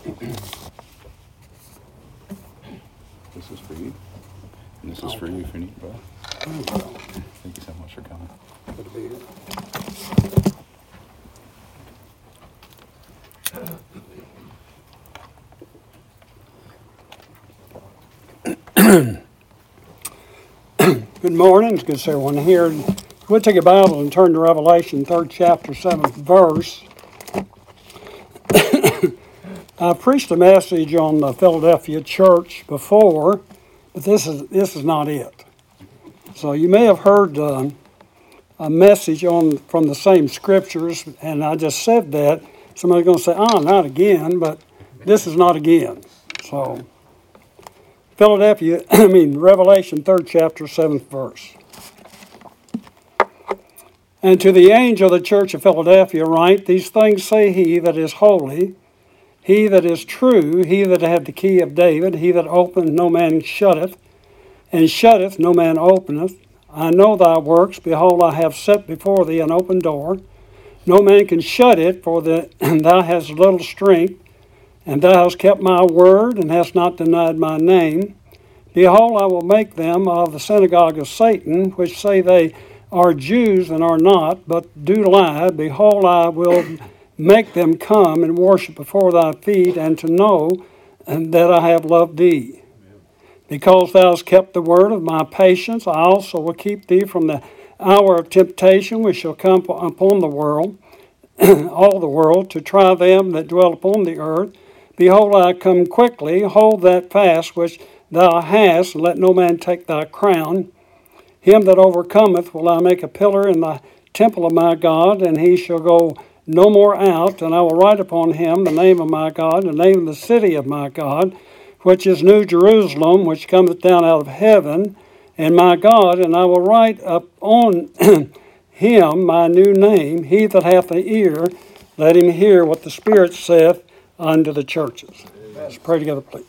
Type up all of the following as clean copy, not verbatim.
This is for you. And this is for you if you need both. Thank you so much for coming. Good to be here. Good morning. It's good to see everyone here. We'll take a Bible and turn to Revelation, 3rd chapter, 7th verse. I preached a message on the Philadelphia church before, but this is not it. So you may have heard a message from the same scriptures, and I just said that. Somebody's going to say, not again, but this is not again. So Revelation 3rd chapter, 7th verse. And to the angel of the church of Philadelphia write, these things say he that is holy, he that is true, he that hath the key of David, he that openeth no man shutteth, and shutteth no man openeth. I know thy works, behold, I have set before thee an open door. No man can shut it, for thou hast little strength, and thou hast kept my word, and hast not denied my name. Behold, I will make them of the synagogue of Satan, which say they are Jews and are not, but do lie. Behold, I will make them come and worship before thy feet, and to know that I have loved thee. Because thou hast kept the word of my patience, I also will keep thee from the hour of temptation which shall come upon the world, all the world, to try them that dwell upon the earth. Behold, I come quickly. Hold that fast which thou hast, and let no man take thy crown. Him that overcometh will I make a pillar in the temple of my God, and he shall go no more out. And I will write upon him the name of my God, the name of the city of my God, which is New Jerusalem, which cometh down out of heaven, and my God, and I will write upon him my new name. He that hath an ear, let him hear what the Spirit saith unto the churches. Let's pray together, please.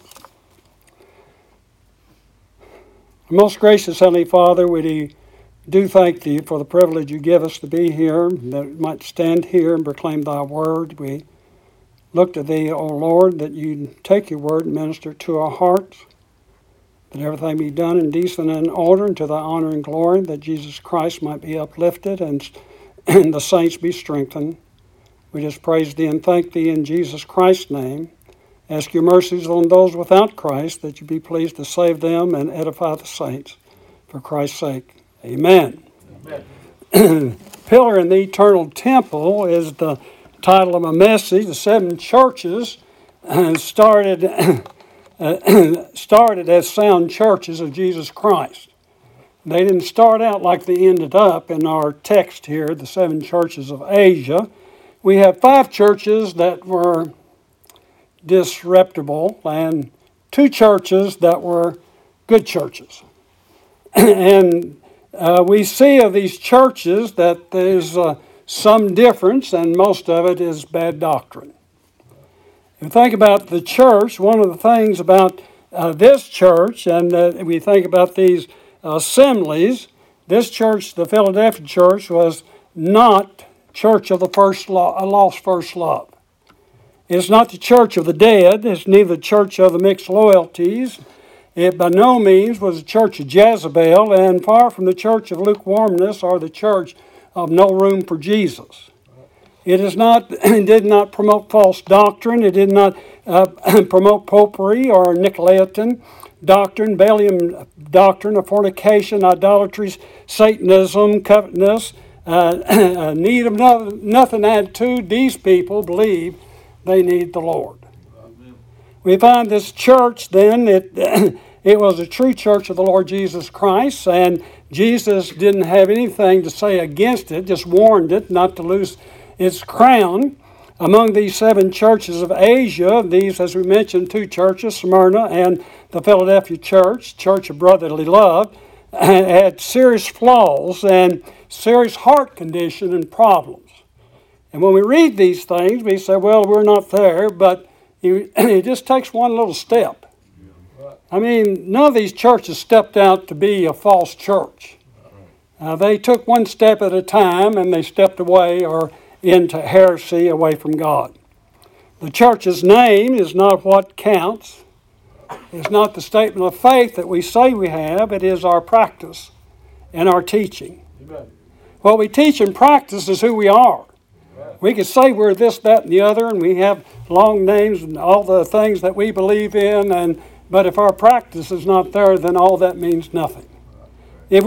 Most gracious Heavenly Father, we do thank Thee for the privilege You give us to be here, that we might stand here and proclaim Thy word. We look to Thee, O Lord, that You take Your word and minister to our hearts, that everything be done in decent and order, and to Thy honor and glory, that Jesus Christ might be uplifted and the saints be strengthened. We just praise Thee and thank Thee in Jesus Christ's name. Ask Your mercies on those without Christ, that You be pleased to save them and edify the saints. For Christ's sake, amen. Amen. Pillar in the Eternal Temple is the title of my message. The 7 churches started as sound churches of Jesus Christ. They didn't start out like they ended up in our text here, the 7 churches of Asia. We have 5 churches that were disreputable and 2 churches that were good churches. And we see of these churches that there's some difference, and most of it is bad doctrine. If you think about the church, one of the things about this church, and we think about these assemblies, this church, the Philadelphia church, was not church of the lost first love. It's not the church of the dead. It's neither the church of the mixed loyalties. It by no means was the church of Jezebel, and far from the church of lukewarmness or the church of no room for Jesus. It did not promote false doctrine. It did not promote popery or Nicolaitan doctrine, Balaam doctrine of fornication, idolatry, Satanism, covetousness, need of nothing added to. These people believe they need the Lord. Amen. We find this church then, it was a true church of the Lord Jesus Christ, and Jesus didn't have anything to say against it, just warned it not to lose its crown. Among these 7 churches of Asia, these, as we mentioned, 2 churches, Smyrna and the Philadelphia church, Church of Brotherly Love, had serious flaws and serious heart condition and problems. And when we read these things, we say, well, we're not there, but it just takes one little step. I mean, none of these churches stepped out to be a false church. They took one step at a time, and they stepped away or into heresy away from God. The church's name is not what counts. It's not the statement of faith that we say we have. It is our practice and our teaching. Amen. What we teach and practice is who we are. We can say we're this, that, and the other, and we have long names and all the things that we believe in, but if our practice is not there, then all that means nothing. If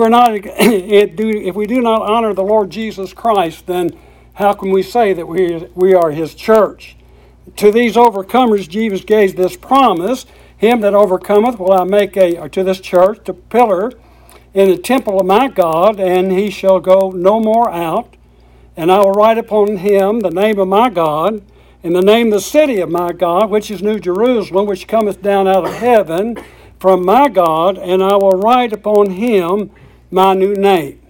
we do not honor the Lord Jesus Christ, then how can we say that we are His church? To these overcomers, Jesus gave this promise: "Him that overcometh will I make to this church a pillar in the temple of my God, and he shall go no more out. And I will write upon him the name of my God, and the name of the city of my God, which is New Jerusalem, which cometh down out of heaven from my God, and I will write upon him my new name."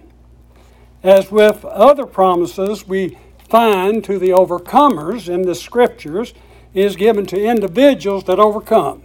As with other promises we find to the overcomers in the Scriptures, is given to individuals that overcome.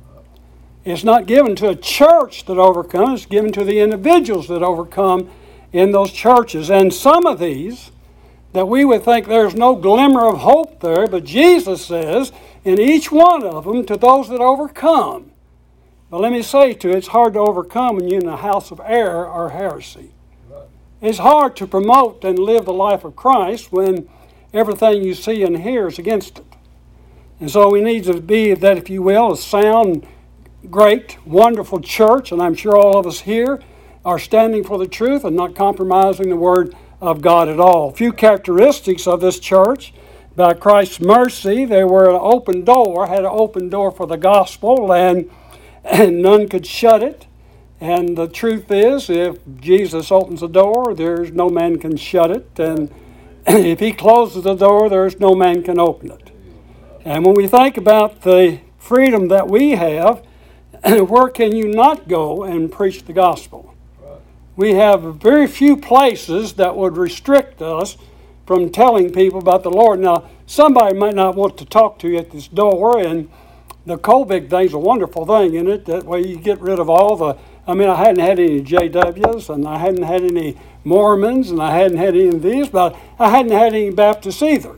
It's not given to a church that overcomes, it's given to the individuals that overcome in those churches. And some of these, that we would think there's no glimmer of hope there, but Jesus says, in each one of them, to those that overcome. But let me say to you, it's hard to overcome when you're in a house of error or heresy. It's hard to promote and live the life of Christ when everything you see and hear is against it. And so we need to be that, if you will, a sound, great, wonderful church, and I'm sure all of us here are standing for the truth and not compromising the Word of God at all. A few characteristics of this church. By Christ's mercy, they were an open door, had an open door for the gospel, and none could shut it. And the truth is, if Jesus opens the door, there's no man can shut it. And if he closes the door, there's no man can open it. And when we think about the freedom that we have, where can you not go and preach the gospel? We have very few places that would restrict us from telling people about the Lord. Now, somebody might not want to talk to you at this door, and the COVID thing's a wonderful thing, isn't it? That way you get rid of all the... I hadn't had any JWs, and I hadn't had any Mormons, and I hadn't had any of these, but I hadn't had any Baptists either.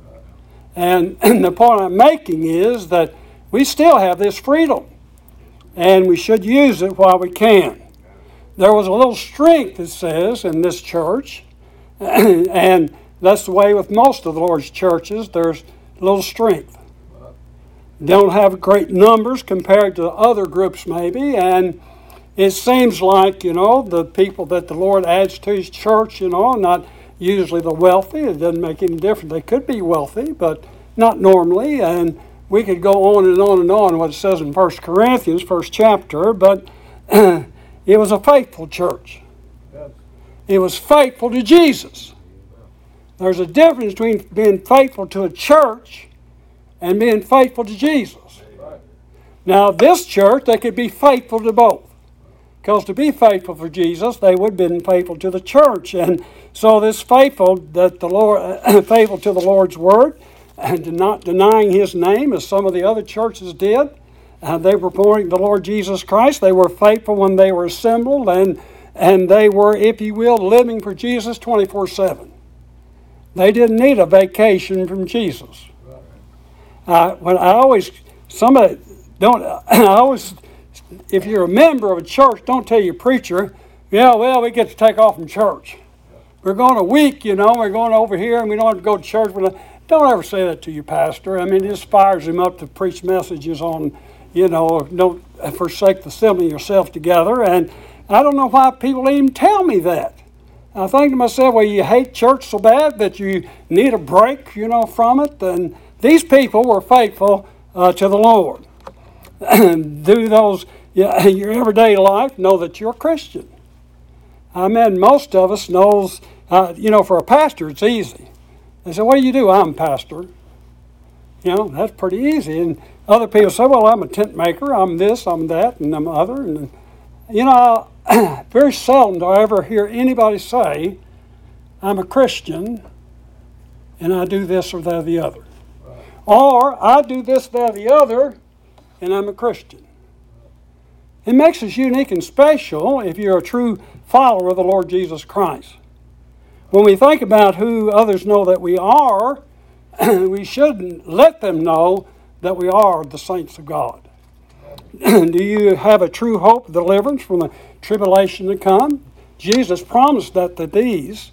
And the point I'm making is that we still have this freedom, and we should use it while we can. There was a little strength, it says, in this church, and that's the way with most of the Lord's churches. There's a little strength. They don't have great numbers compared to other groups maybe, and it seems like, the people that the Lord adds to His church, not usually the wealthy. It doesn't make any difference. They could be wealthy, but not normally. And we could go on and on and on what it says in 1 Corinthians, first chapter, but it was a faithful church. It was faithful to Jesus. There's a difference between being faithful to a church and being faithful to Jesus. Now, this church, they could be faithful to both. Because to be faithful for Jesus, they would have been faithful to the church. And so this faithful to the Lord's Word, and not denying His name, as some of the other churches did. They were pointing to the Lord Jesus Christ. They were faithful when they were assembled, and they were, if you will, living for Jesus 24/7. They didn't need a vacation from Jesus. If you're a member of a church, don't tell your preacher, we get to take off from church. We're going a week, we're going over here and we don't have to go to church. Don't ever say that to your pastor. It just fires him up to preach messages on, don't forsake the assembling yourself together. And I don't know why people even tell me that. I think to myself, you hate church so bad that you need a break, from it. And these people were faithful to the Lord. Do those, your everyday life, know that you're a Christian. Most of us knows, for a pastor, it's easy. They say, what do you do? I'm a pastor. That's pretty easy. And other people say, well, I'm a tent maker. I'm this, I'm that, and I'm other. And, very seldom do I ever hear anybody say, I'm a Christian, and I do this or that or the other. Or, I do this, that, or the other, and I'm a Christian. It makes us unique and special if you're a true follower of the Lord Jesus Christ. When we think about who others know that we are, we shouldn't let them know that we are the saints of God. Do you have a true hope of deliverance from the tribulation to come? Jesus promised that to these.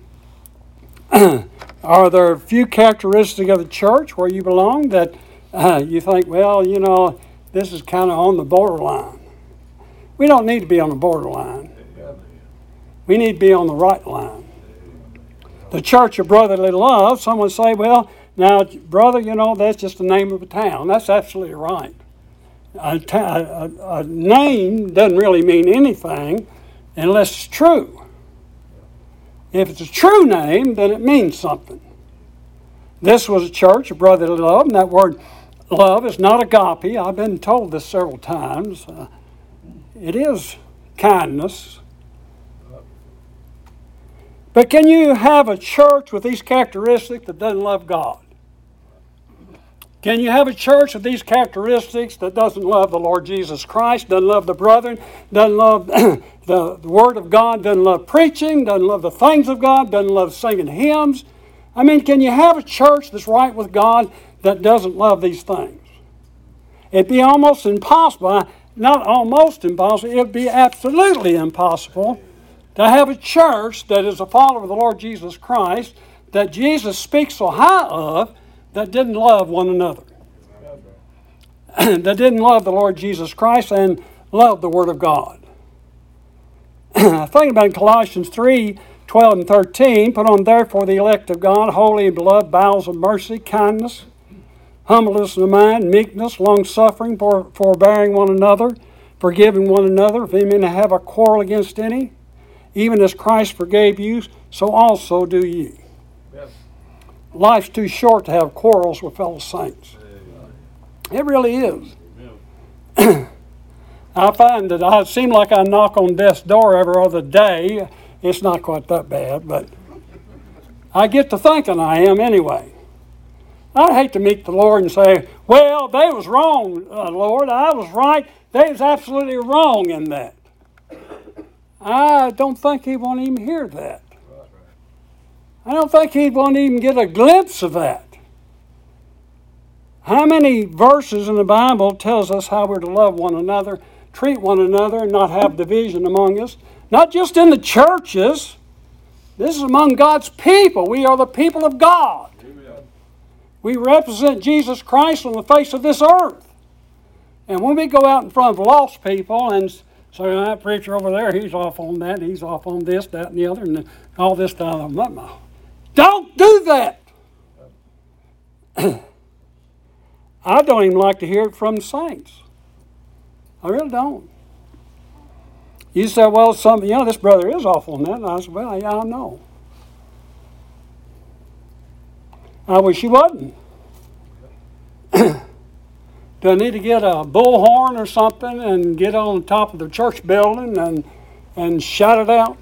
Are there a few characteristics of the church where you belong that you think, well, this is kind of on the borderline? We don't need to be on the borderline. We need to be on the right line. The church of brotherly love, someone say, well, now, brother, that's just the name of a town. That's absolutely right. A name doesn't really mean anything unless it's true. If it's a true name, then it means something. This was a church of brotherly love, and that word love is not agape. I've been told this several times. It is kindness. But can you have a church with these characteristics that doesn't love God? Can you have a church with these characteristics that doesn't love the Lord Jesus Christ, doesn't love the brethren, doesn't love the Word of God, doesn't love preaching, doesn't love the things of God, doesn't love singing hymns? I mean, can you have a church that's right with God that doesn't love these things? It'd be almost impossible, not almost impossible, it'd be absolutely impossible to have a church that is a follower of the Lord Jesus Christ, that Jesus speaks so high of, that didn't love one another. That didn't love the Lord Jesus Christ and love the Word of God. Thinking about Colossians 3:12 and 13, put on therefore the elect of God, holy and beloved, bowels of mercy, kindness, humbleness of mind, meekness, long-suffering, forbearing one another, forgiving one another, if any man have a quarrel against any, even as Christ forgave you, so also do ye. Life's too short to have quarrels with fellow saints. It really is. I find that it seems like I knock on death's door every other day. It's not quite that bad, but I get to thinking I am anyway. I'd hate to meet the Lord and say, well, they was wrong, Lord. I was right. They was absolutely wrong in that. I don't think He won't even hear that. I don't think He won't even get a glimpse of that. How many verses in the Bible tells us how we're to love one another, treat one another, and not have division among us? Not just in the churches. This is among God's people. We are the people of God. Amen. We represent Jesus Christ on the face of this earth. And when we go out in front of lost people and say, that preacher over there, he's off on that, he's off on this, that, and the other, and all this stuff. Don't do that. I don't even like to hear it from the saints. I really don't. You say, well, this brother is off on that. And I said, well, yeah, I know. I wish he wasn't. Do I need to get a bullhorn or something and get on the top of the church building and shout it out?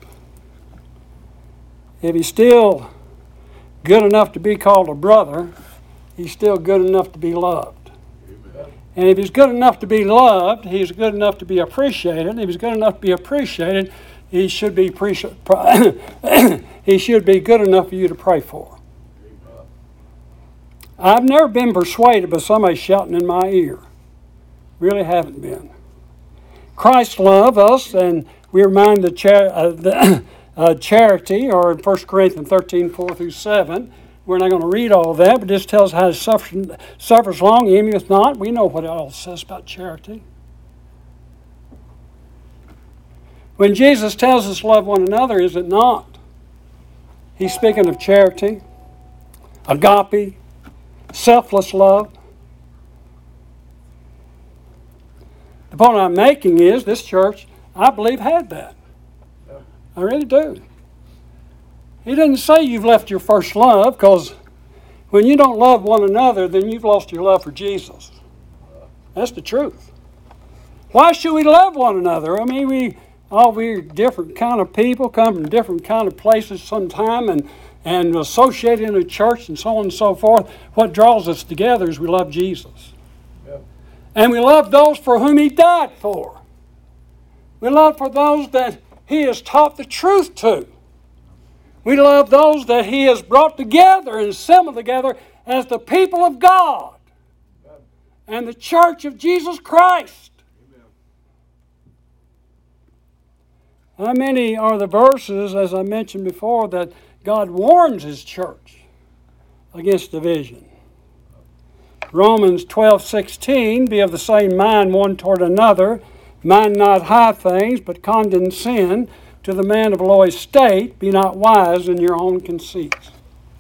If he's still good enough to be called a brother, he's still good enough to be loved. Amen. And if he's good enough to be loved, he's good enough to be appreciated. If he's good enough to be appreciated, he should be he should be good enough for you to pray for. Amen. I've never been persuaded by somebody shouting in my ear. Really haven't been. Christ loved us, and we remind the charity, or in 1 Corinthians 13, 4 through 7. We're not going to read all that, but this tells how it suffers long, envieth not. We know what it all says about charity. When Jesus tells us to love one another, is it not? He's speaking of charity, agape, selfless love. The point I'm making is this church, I believe, had that. I really do. He doesn't say you've left your first love, because when you don't love one another, then you've lost your love for Jesus. That's the truth. Why should we love one another? I mean, we're different kind of people, come from different kind of places sometime, and associated in a church and so on and so forth. What draws us together is we love Jesus. Yep. And we love those for whom He died for. We love for those that He has taught the truth to. We love those that He has brought together and assembled together as the people of God and the church of Jesus Christ. How many are the verses, as I mentioned before, that God warns His church against division? Romans 12:16, be of the same mind one toward another, mind not high things, but condescend to the man of low estate, be not wise in your own conceits.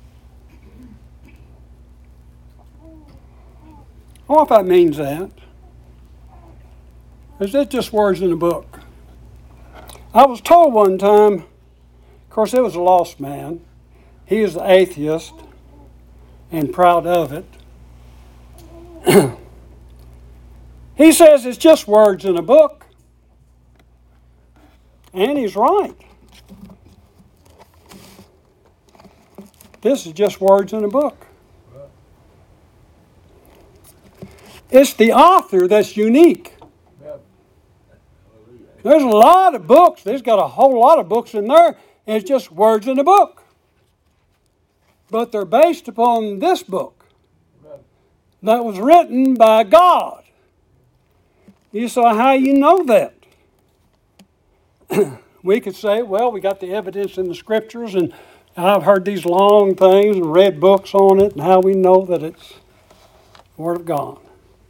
I wonder if that means that. Is it just words in a book? I was told one time, of course it was a lost man, he is an atheist and proud of it. He says it's just words in a book. And he's right. This is just words in a book. It's the author that's unique. There's a lot of books. There's got a whole lot of books in there, and it's just words in a book. But they're based upon this book that was written by God. You say, how you know that? We could say, well, we got the evidence in the Scriptures, and I've heard these long things and read books on it, and how we know that it's the Word of God.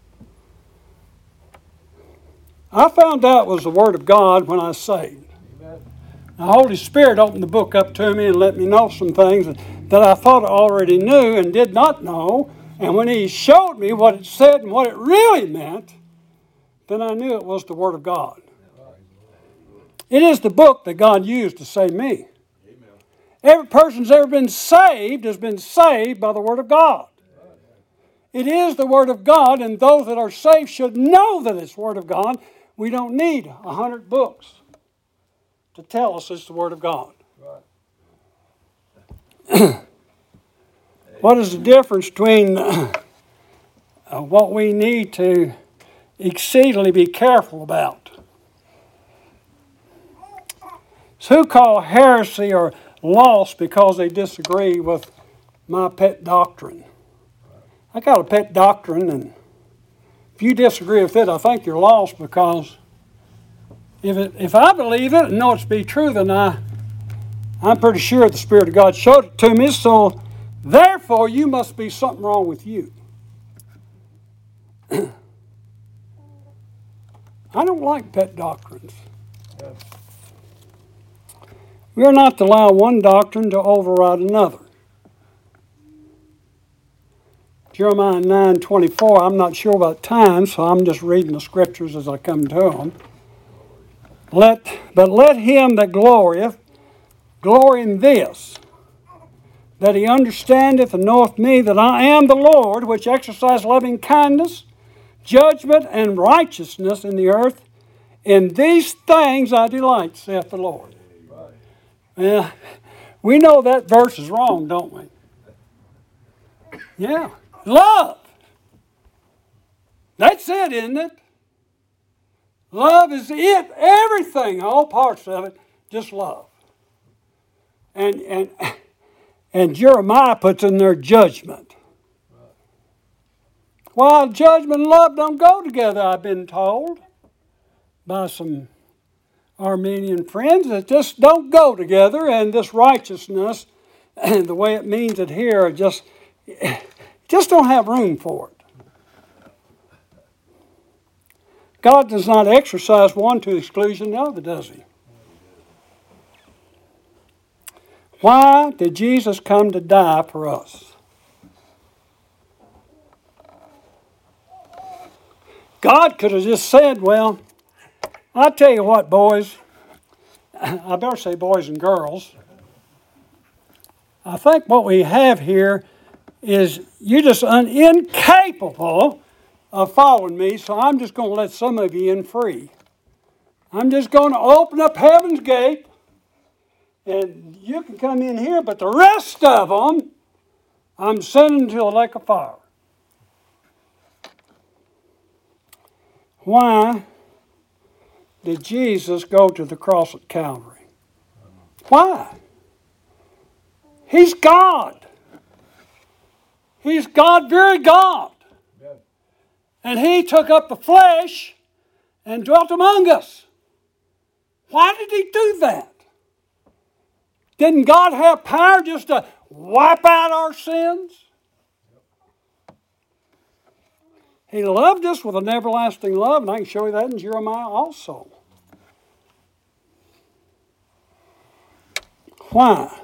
I found out it was the Word of God when I was saved. Amen. The Holy Spirit opened the book up to me and let me know some things that I thought I already knew and did not know. And when He showed me what it said and what it really meant, then I knew it was the Word of God. It is the book that God used to save me. Amen. Every person who's ever been saved has been saved by the Word of God. It is the Word of God, and those that are saved should know that it's the Word of God. We don't need 100 books to tell us it's the Word of God. Right. What is the difference between what we need to exceedingly be careful about? So who call heresy or lost because they disagree with my pet doctrine? I got a pet doctrine, and if you disagree with it, I think you're lost, because if I believe it and know it to be true, then I'm pretty sure the Spirit of God showed it to me, so therefore you must be something wrong with you. I don't like pet doctrines. We are not to allow one doctrine to override another. Jeremiah 9:24, I'm not sure about time, so I'm just reading the Scriptures as I come to them. But let him that glorieth glory in this, that he understandeth and knoweth me, that I am the Lord, which exercise loving kindness, judgment, and righteousness in the earth. In these things I delight, saith the Lord. Yeah, we know that verse is wrong, don't we? Yeah. Love. That's it, isn't it? Love is it. Everything, all parts of it, just love. And Jeremiah puts in there judgment. While judgment and love don't go together, I've been told by some Armenian friends, that just don't go together, and this righteousness and the way it means it here just don't have room for it. God does not exercise one to the exclusion of the other, does He? Why did Jesus come to die for us? God could have just said, well, I'll tell you what, boys. I better say boys and girls. I think what we have here is you're just incapable of following me, so I'm just going to let some of you in free. I'm just going to open up heaven's gate, and you can come in here, but the rest of them, I'm sending to the lake of fire. Why did Jesus go to the cross at Calvary? Why? He's God. He's God, very God. And He took up the flesh and dwelt among us. Why did He do that? Didn't God have power just to wipe out our sins? He loved us with an everlasting love, and I can show you that in Jeremiah also. Why?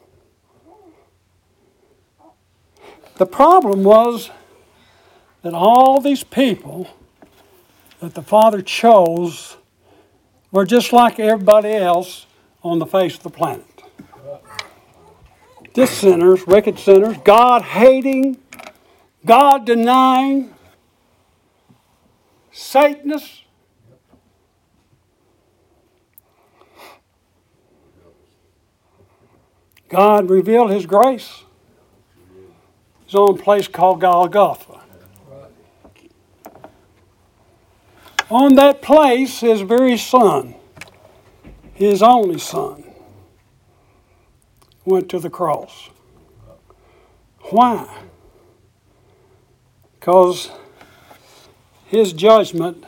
The problem was that all these people that the Father chose were just like everybody else on the face of the planet. Just sinners, wicked sinners, God-hating, God-denying, Satanists. God revealed His grace. His own place called Golgotha. On that place, His very Son, His only Son, went to the cross. Why? Because His judgment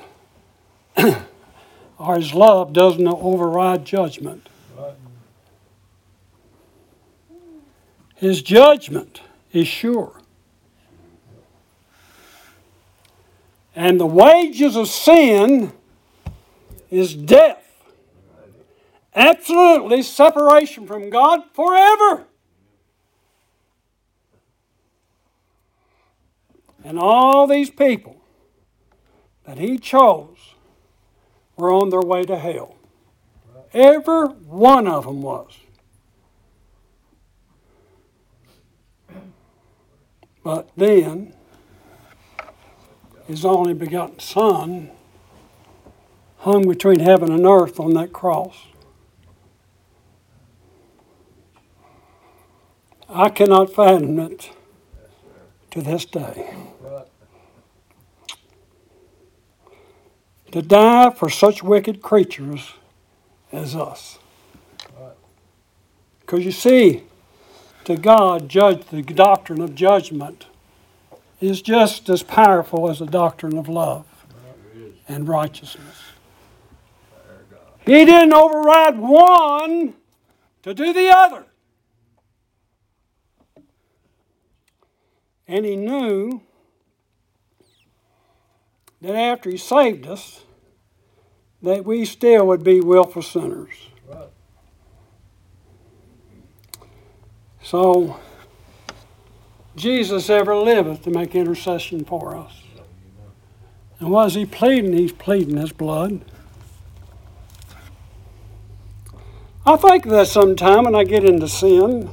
or His love doesn't override judgment. His judgment is sure. And the wages of sin is death. Absolutely separation from God forever. And all these people that He chose were on their way to hell. Every one of them was. But then, His only begotten Son hung between heaven and earth on that cross. I cannot fathom it to this day. To die for such wicked creatures as us. Because you see, to God, the doctrine of judgment is just as powerful as the doctrine of love and righteousness. He didn't override one to do the other. And He knew that after He saved us, that we still would be willful sinners. So, Jesus ever liveth to make intercession for us. And what is He pleading? He's pleading His blood. I think that sometime when I get into sin,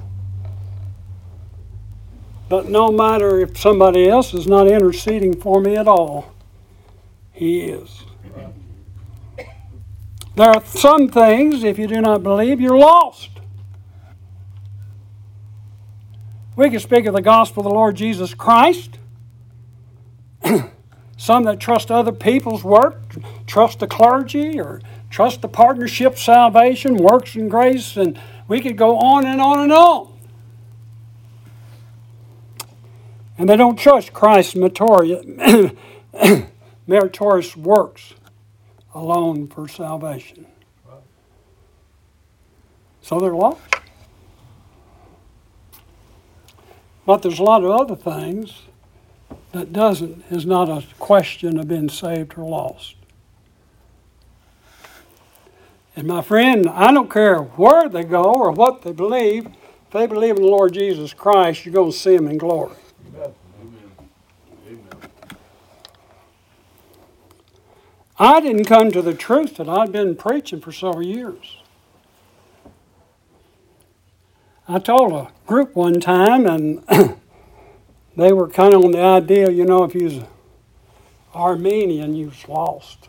but no matter if somebody else is not interceding for me at all, He is. There are some things, if you do not believe, you're lost. We can speak of the gospel of the Lord Jesus Christ. Some that trust other people's work, trust the clergy, or trust the partnership salvation, works and grace, and we could go on and on and on. And they don't trust Christ's meritorious works alone for salvation. So they're lost. But there's a lot of other things that is not a question of being saved or lost. And my friend, I don't care where they go or what they believe. If they believe in the Lord Jesus Christ, you're going to see Him in glory. Amen. Amen. I didn't come to the truth that I'd been preaching for several years. I told a group one time, and they were kind of on the idea, if you was Armenian, you was lost,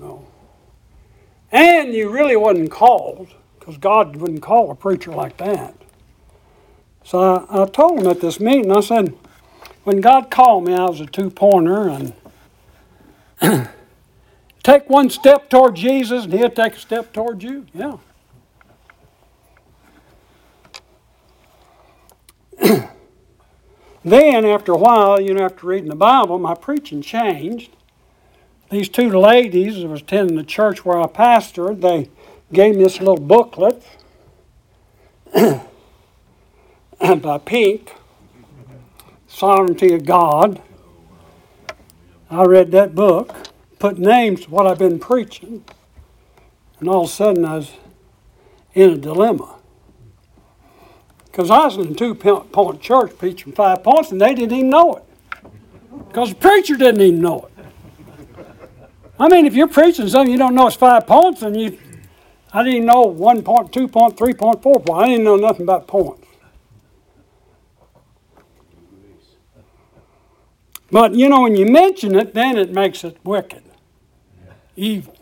And you really wasn't called, because God wouldn't call a preacher like that. So I told them at this meeting, I said, when God called me, I was a two-pointer, and take one step toward Jesus, and He'll take a step toward you. Yeah. Then, after a while, after reading the Bible, my preaching changed. These two ladies that was attending the church where I pastored, they gave me this little booklet by Pink, Sovereignty of God. I read that book, put names to what I've been preaching, and all of a sudden I was in a dilemma. Because I was in a 2-point church preaching 5 points, and they didn't even know it. Because the preacher didn't even know it. I mean, if you're preaching something you don't know it's 5 points, and I didn't even know 1 point, 2 point, 3 point, 4 point. I didn't know nothing about points. But, when you mention it, then it makes it wicked, evil.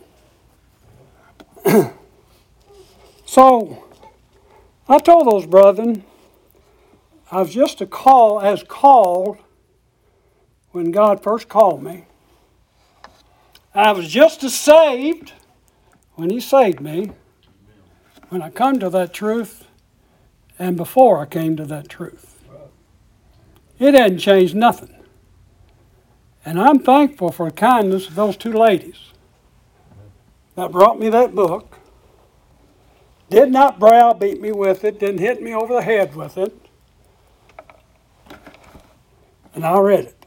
So, I told those brethren, I was just called when God first called me. I was just as saved when He saved me, when I come to that truth, and before I came to that truth. It hadn't changed nothing. And I'm thankful for the kindness of those two ladies that brought me that book. Did not browbeat me with it, didn't hit me over the head with it. And I read it.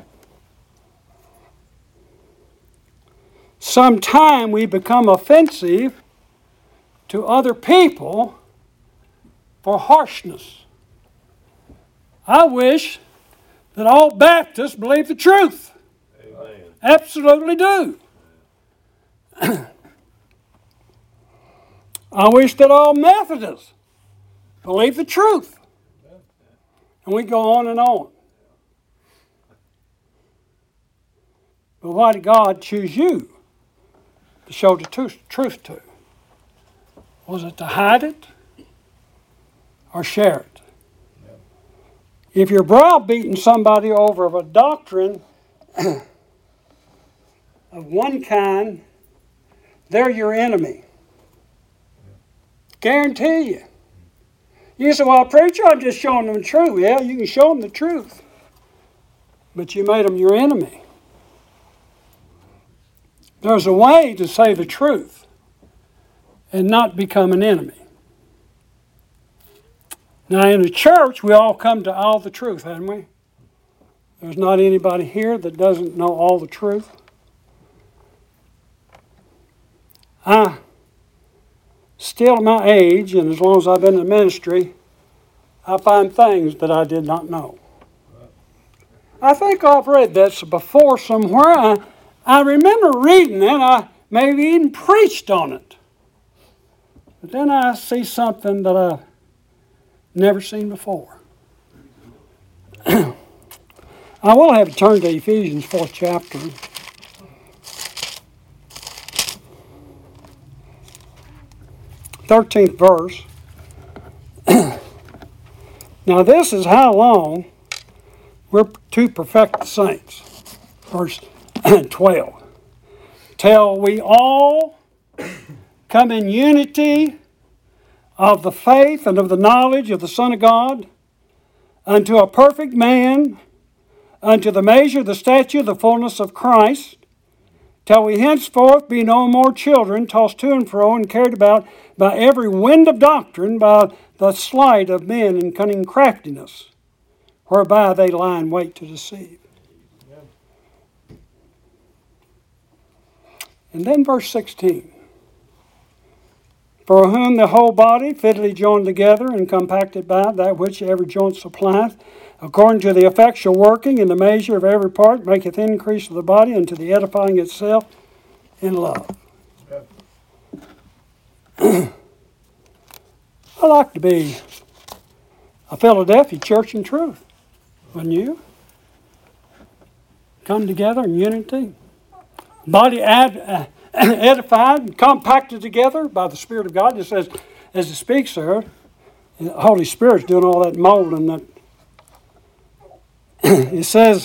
Sometimes we become offensive to other people for harshness. I wish that all Baptists believe the truth. Amen. Absolutely do. I wish that all Methodists believe the truth. And we go on and on. But why did God choose you to show the truth to? Was it to hide it or share it? If you're browbeating somebody over a doctrine of one kind, they're your enemy. Guarantee you. You say, well, preacher, I'm just showing them the truth. Yeah, you can show them the truth. But you made them your enemy. There's a way to say the truth and not become an enemy. Now, in the church, we all come to all the truth, haven't we? There's not anybody here that doesn't know all the truth. Still at my age, and as long as I've been in the ministry, I find things that I did not know. I think I've read this before somewhere. I remember reading it. I maybe even preached on it. But then I see something that I've never seen before. I will have to turn to Ephesians 4th chapter. Thirteenth verse. Now this is how long we're to perfect the saints. Verse 12. Till we all come in unity of the faith and of the knowledge of the Son of God, unto a perfect man, unto the measure of the stature of the fullness of Christ, till we henceforth be no more children, tossed to and fro and carried about by every wind of doctrine, by the sleight of men and cunning craftiness, whereby they lie in wait to deceive. And then verse 16. For whom the whole body, fitly joined together and compacted by that which every joint supplieth, according to the effectual working in the measure of every part, maketh increase of the body unto the edifying itself in love. I like to be a Philadelphia church in truth. Wouldn't you? Come together in unity. Body edified and compacted together by the Spirit of God. It says, as it speaks there, the Holy Spirit's doing all that molding. That it says,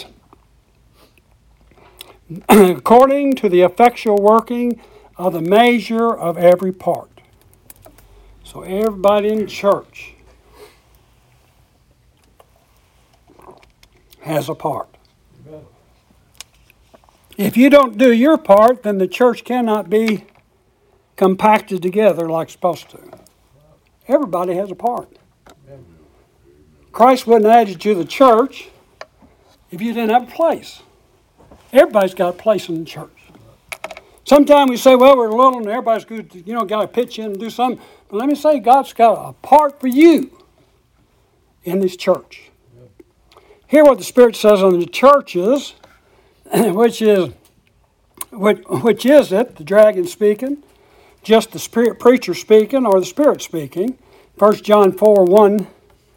according to the effectual working of the measure of every part. So everybody in church has a part. If you don't do your part, then the church cannot be compacted together like it's supposed to. Everybody has a part. Christ wouldn't add you to the church if you didn't have a place. Everybody's got a place in the church. Sometimes we say, well, we're little and everybody's good, got to pitch in and do something. But let me say, God's got a part for you in this church. Hear what the Spirit says on the churches, which is it, the dragon speaking, just the Spirit preacher speaking, or the Spirit speaking? 1 John 4:1,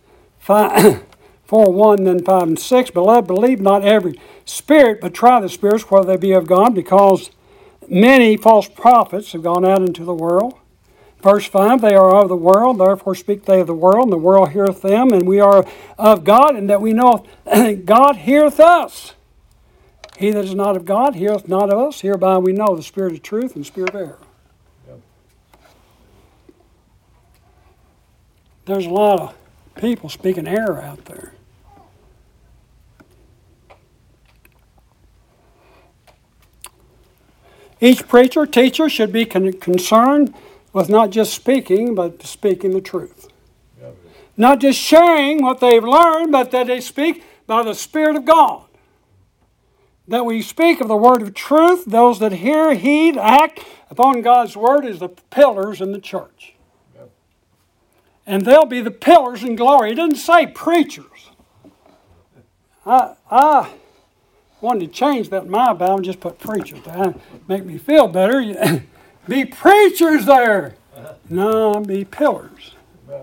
4:1, then 5 and 6. Beloved, believe not every spirit, but try the spirits whether they be of God, because many false prophets have gone out into the world. Verse 5, they are of the world, therefore speak they of the world, and the world heareth them, and we are of God, and that we know God heareth us. He that is not of God heareth not of us. Hereby we know the spirit of truth and the spirit of error. There's a lot of people speaking error out there. Each preacher, teacher should be concerned with not just speaking, but speaking the truth. Not just sharing what they've learned, but that they speak by the Spirit of God. That we speak of the word of truth. Those that hear, heed, act upon God's word is the pillars in the church. And they'll be the pillars in glory. It doesn't say preachers. I wanted to change that in my Bible and just put preachers there. Make me feel better. Be preachers there. No, be pillars.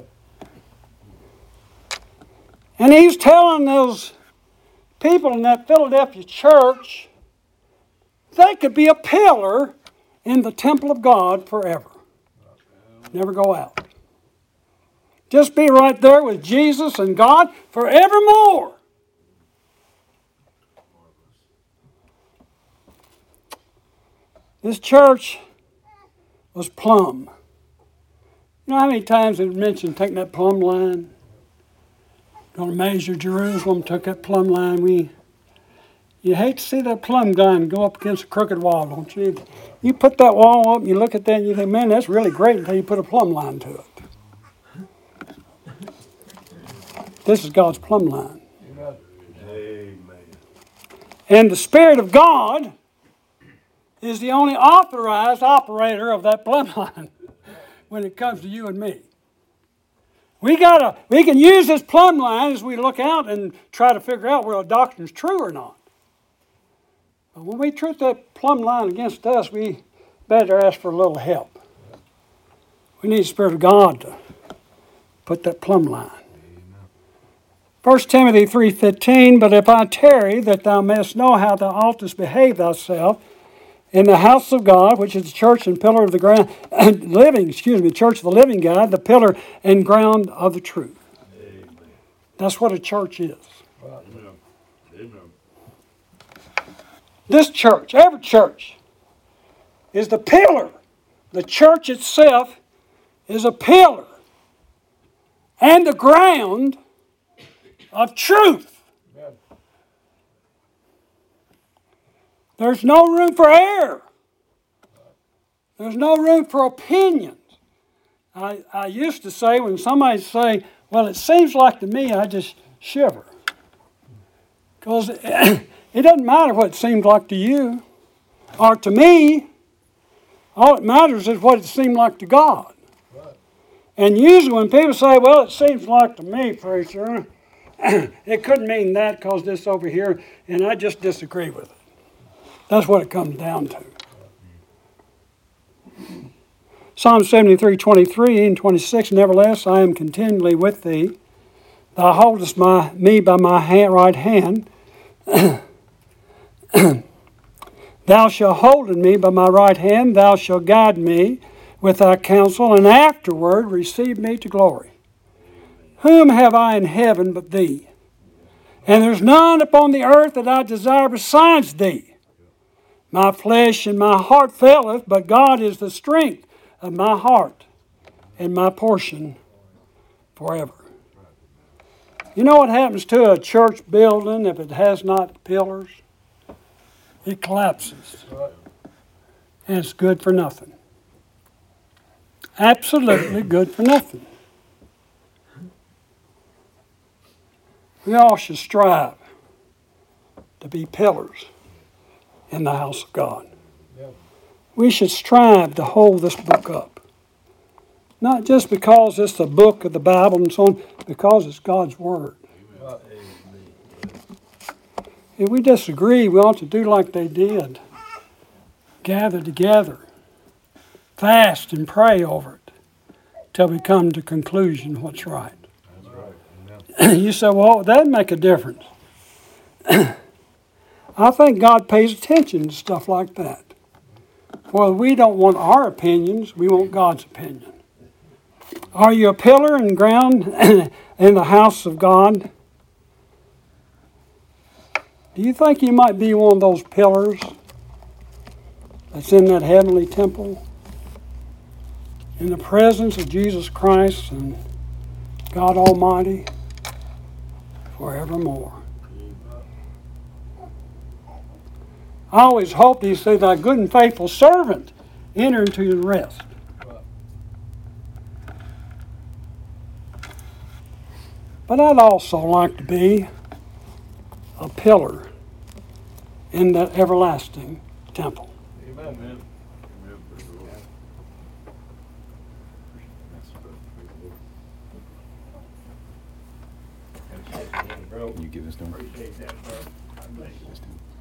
And he's telling those people in that Philadelphia church, they could be a pillar in the temple of God forever. Never go out. Just be right there with Jesus and God forevermore. This church was plumb. You know how many times it mentioned taking that plumb line? Going to measure Jerusalem, took that plumb line. You hate to see that plumb line go up against a crooked wall, don't you? You put that wall up and you look at that and you think, man, that's really great until you put a plumb line to it. This is God's plumb line. Amen. And the Spirit of God is the only authorized operator of that plumb line when it comes to you and me. We can use this plumb line as we look out and try to figure out whether a doctrine is true or not. But when we treat that plumb line against us, we better ask for a little help. We need the Spirit of God to put that plumb line. 1 Timothy 3:15, but if I tarry, that thou mayest know how thou oughtest behave thyself in the house of God, which is the church and pillar of the ground, church of the living God, the pillar and ground of the truth. Amen. That's what a church is. Amen. Amen. This church, every church, is the pillar. The church itself is a pillar and the ground of truth. There's no room for error. There's no room for opinions. I used to say, when somebody say, well, it seems like to me, I just shiver. Because it doesn't matter what it seems like to you or to me. All that matters is what it seemed like to God. And usually when people say, well, it seems like to me, preacher, it couldn't mean that because this over here, and I just disagree with it. That's what it comes down to. Psalm 73:23 and 26, nevertheless, I am continually with thee. Thou holdest me by my right hand. Thou shalt hold me by my right hand. Thou shalt guide me with thy counsel, and afterward receive me to glory. Whom have I in heaven but thee? And there's none upon the earth that I desire besides thee. My flesh and my heart faileth, but God is the strength of my heart and my portion forever. You know what happens to a church building if it has not pillars? It collapses. And it's good for nothing. Absolutely good for nothing. We all should strive to be pillars in the house of God. We should strive to hold this book up. Not just because it's the book of the Bible and so on, because it's God's Word. If we disagree, we ought to do like they did. Gather together, fast and pray over it, till we come to conclusion what's right. That's right. You say, well, that'd make a difference. I think God pays attention to stuff like that. Well, we don't want our opinions, we want God's opinion. Are you a pillar and ground in the house of God? Do you think you might be one of those pillars that's in that heavenly temple? In the presence of Jesus Christ and God Almighty forevermore. I always hoped He said, "Thy good and faithful servant, enter into the rest." But I'd also like to be a pillar in that everlasting temple. Amen. Can you give this to him? Appreciate that, bro. Give this to him.